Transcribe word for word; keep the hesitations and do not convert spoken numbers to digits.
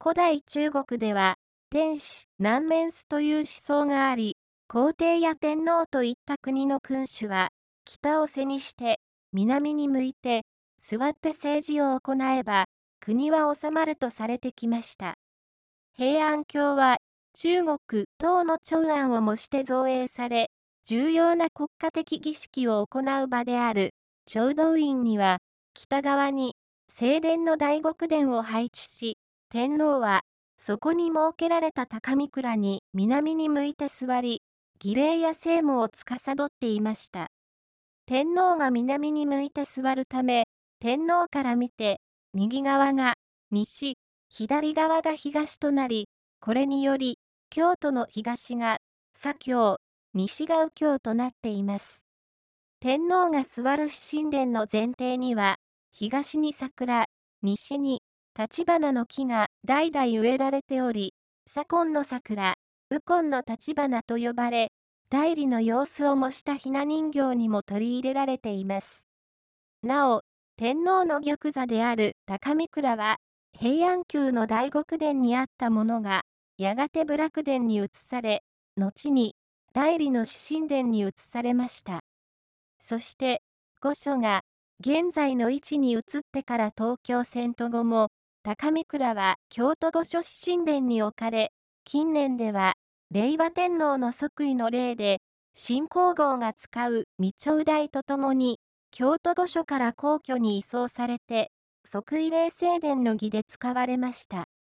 古代中国では、天子、南面子という思想があり、皇帝や天皇といった国の君主は、北を背にして、南に向いて、座って政治を行えば、国は治まるとされてきました。平安京は、中国、唐の長安を模して造営され、重要な国家的儀式を行う場である、長道院には、北側に、正殿の大極殿を配置し、天皇は、そこに設けられた高御蔵に南に向いて座り、儀礼や政務を司っていました。天皇が南に向いて座るため、天皇から見て、右側が西、左側が東となり、これにより、京都の東が左京、西が右京となっています。天皇が座る神殿の前庭には、東に桜、西に立花の木が代々植えられており、左近の桜、右近の立花と呼ばれ、内裏の様子を模した雛人形にも取り入れられています。なお、天皇の玉座である高御蔵は、平安宮の大極殿にあったものが、やがて部落殿に移され、後に内裏の至神殿に移されました。そして、御所が現在の位置に移ってから東京遷都後も、高御蔵は京都御所至神殿に置かれ、近年では、令和天皇の即位の礼で、新皇后が使う御頂台とともに、京都御所から皇居に移送されて、即位礼正殿の儀で使われました。